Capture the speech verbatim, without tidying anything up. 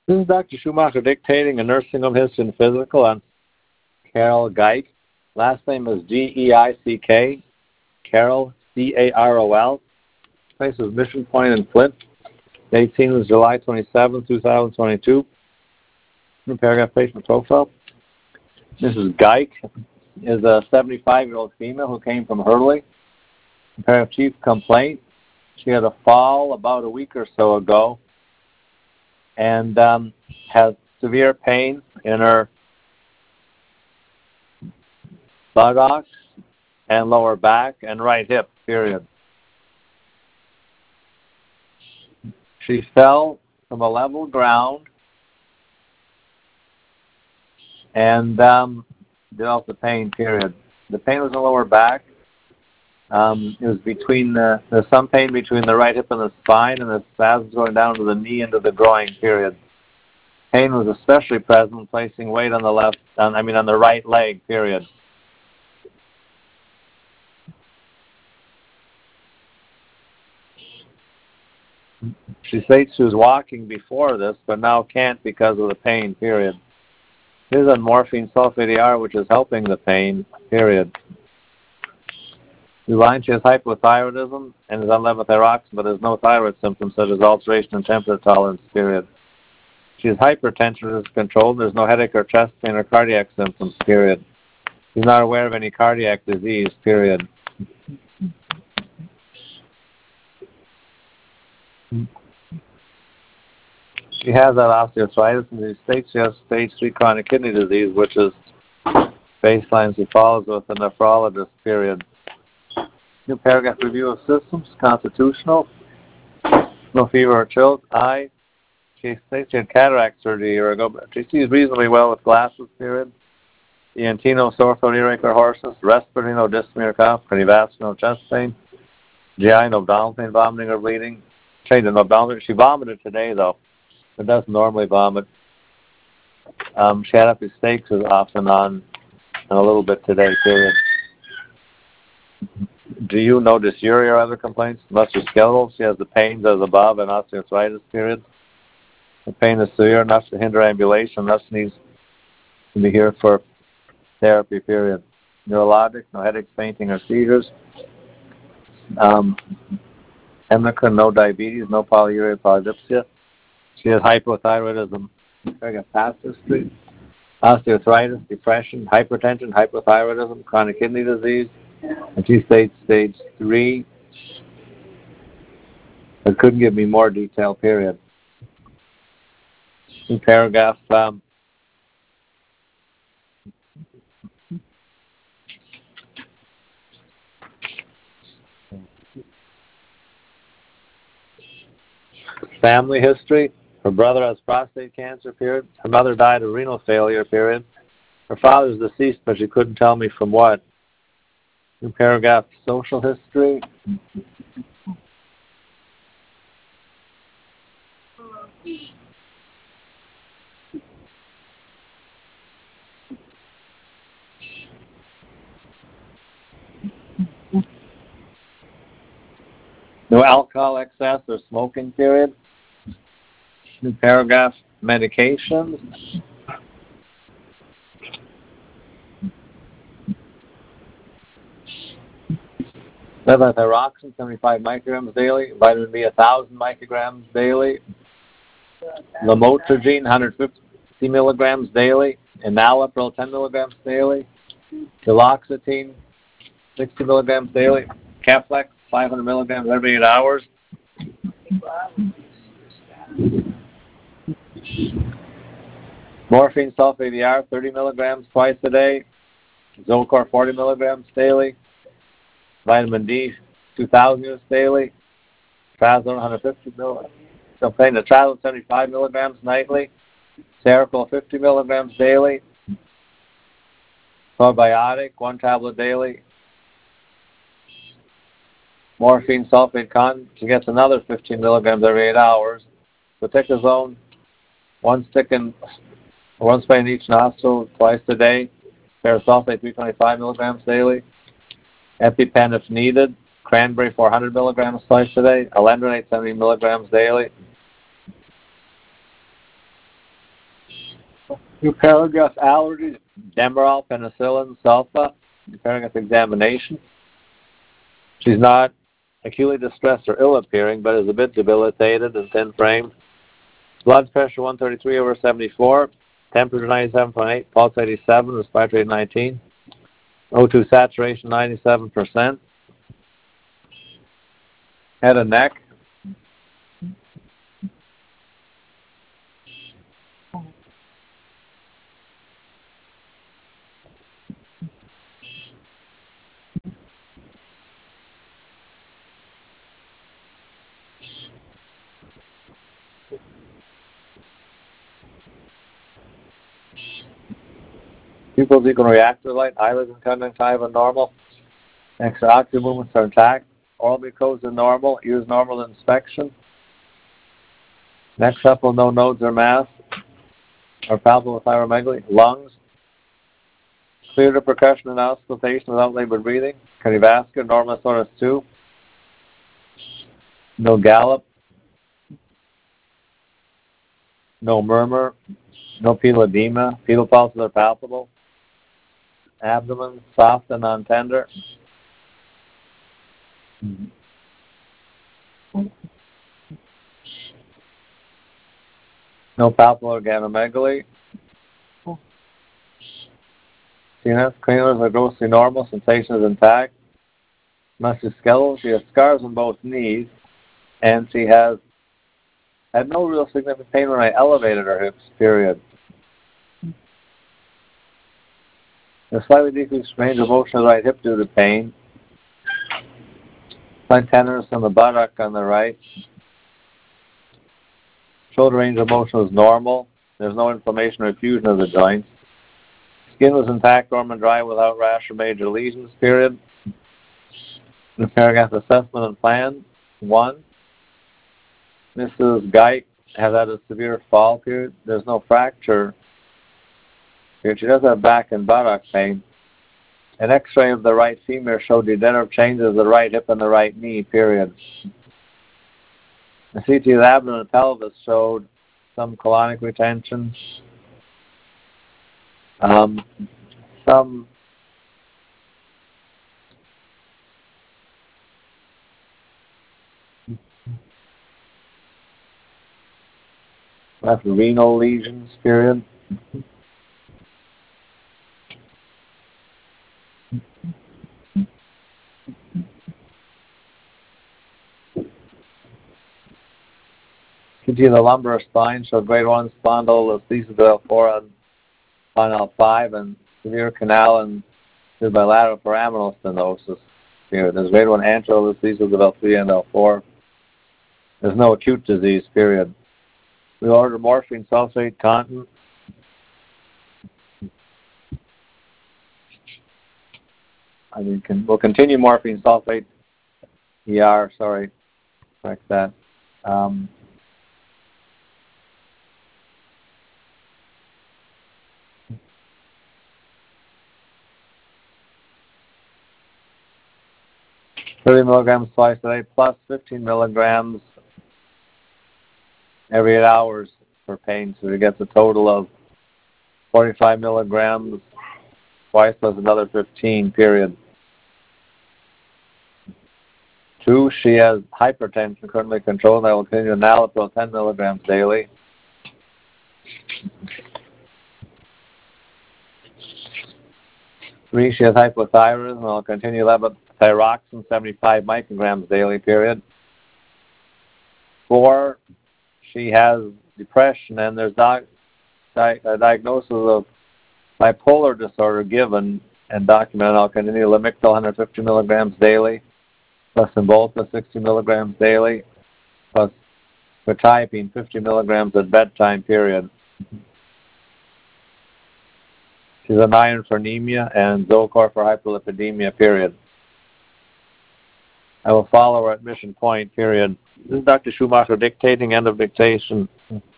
This is Doctor Schumacher dictating a nursing home history and physical on Carol Geik. Last name is G E I C K. Carol, C A R O L. Place was Mission Point in Flint. Date seen was July twenty-seventh, two thousand twenty-two. Paragraph patient profile. Missus Geik is a seventy-five-year-old female who came from Hurley. Paragraph chief complaint. She had a fall about a week or so ago and um, has severe pain in her buttocks and lower back and right hip, period. She fell from a level ground and um, developed the pain, period. The pain was in the lower back. Um, it was between the, there's some pain between the right hip and the spine, and the spasms going down to the knee into the groin, period. Pain was especially present, placing weight on the left, on, I mean on the right leg, period. She states she was walking before this, but now can't because of the pain, period. This is on morphine sulfate E R, which is helping the pain, period. Line, she has hypothyroidism and is on levothyroxine, but has no thyroid symptoms such as alteration in temperature tolerance, period. She has hypertension, which is controlled. There's no headache or chest pain or cardiac symptoms, period. She's not aware of any cardiac disease, period. She has that osteoarthritis, and she states she has stage three chronic kidney disease, which is baseline she follows with a nephrologist, period. New paragraph review of systems, constitutional, no fever or chills. Eye, she states she had cataract surgery a year ago, but she sees reasonably well with glasses, period. Eantino, sore throat, earache or hoarseness, respiratory, no dyspnea or cough, cardiovascular, no chest pain, G I, no abdominal pain, vomiting or bleeding. She no abdominal. She vomited today, though. It doesn't normally vomit. Um, she had epistaxis off and on, and a little bit today, period. Do you know dysuria or other complaints? Musculoskeletal. She has the pains as above and osteoarthritis, period. The pain is severe enough to hinder ambulation, thus needs to be here for therapy, period. Neurologic, no headaches, fainting, or seizures. Um, endocrine, no diabetes, no polyuria, polydipsia. She has hypothyroidism. I got past history. Osteoarthritis, depression, hypertension, hypothyroidism, chronic kidney disease. And she states stage three. But couldn't give me more detail, period. In paragraph um, family history. Her brother has prostate cancer, period. Her mother died of renal failure, period. Her father's deceased, but she couldn't tell me from what. In paragraph social history. No alcohol excess or smoking, period. New paragraph, medications. Levothyroxine, seventy-five micrograms daily. Vitamin B, one thousand micrograms daily. Lamotrigine, one hundred fifty milligrams daily. Enalapril, ten milligrams daily. Duloxetine, sixty milligrams daily. Keflex, five hundred milligrams every eight hours. Morphine sulfate E R, thirty milligrams twice a day. Zocor, forty milligrams daily. Vitamin D, two thousand units daily. Trazodone, one hundred fifty milligrams. So I'm saying the Trazodone, seventy-five milligrams nightly. Seroquel, fifty milligrams daily. Probiotic, one tablet daily. Morphine sulfate con, she gets another fifteen milligrams every eight hours. Fluticasone, one stick in, one spray in each nostril twice a day. Parasulfate, three hundred twenty-five milligrams daily. EpiPen if needed. Cranberry, four hundred milligrams twice a day. Alendronate, seventy milligrams daily. New paragraph, allergies, Demerol, penicillin, sulfa. New paragraph, examination. She's not acutely distressed or ill-appearing, but is a bit debilitated and thin-framed. Blood pressure one thirty-three over seventy-four, temperature ninety-seven point eight, pulse eighty-seven, respiratory rate nineteen, O two saturation ninety-seven percent. Head and neck. Pupils equal react to light, eyelids and conjunctiva normal. Extraocular movements are intact. Oral mucosa normal, ears normal inspection. Neck supple, no nodes or mass, or palpable thyromegaly. Lungs, clear to percussion and auscultation without labored breathing. Cardiovascular, normal S O S two. No gallop. No murmur. No pedal edema. Pedal pulses are palpable. Abdomen, soft and non-tender. No palpable organomegaly. C N S cranials are grossly normal. Sensation is intact. Musculoskeletal. She has scars on both knees, and she has had no real significant pain when I elevated her hips, period. A slightly decreased range of motion of the right hip due to pain. Slight tenderness on the buttock on the right. Shoulder range of motion was normal. There's no inflammation or effusion of the joints. Skin was intact, warm and dry without rash or major lesions, period. The paragraph assessment and plan. One, Missus Geik has had a severe fall, period. There's no fracture, period. She does have back and buttock pain. An x-ray of the right femur showed degenerative changes of the right hip and the right knee, period. The C T of the abdomen and pelvis showed some colonic retention, um, some left renal lesions, period. Continue the lumbar spine showed grade one spondylolisthesis of L four on, on L five and severe canal and bilateral pyramidal stenosis. Period. There's grade one anterolisthesis of L three and L four. There's no acute disease, period. We ordered morphine sulfate content. I mean, can, we'll continue morphine sulfate E R, sorry, correct that. Um, thirty milligrams twice a day plus fifteen milligrams every eight hours for pain. So he gets a total of forty-five milligrams twice plus another fifteen, period. Two, she has hypertension currently controlled. I will continue Nalapil ten milligrams daily. Three, she has hypothyroidism. I'll continue levothyroxine seventy-five micrograms daily, period. Four, she has depression, and there's di- di- a diagnosis of bipolar disorder given and documented. I'll continue Lamictal one hundred fifty milligrams daily, plus Cymbalta sixty milligrams daily, plus quetiapine fifty milligrams at bedtime, period. She's an iron for anemia and Zocor for hyperlipidemia, period. I will follow her at mission point, period. This is Doctor Schumacher dictating, end of dictation.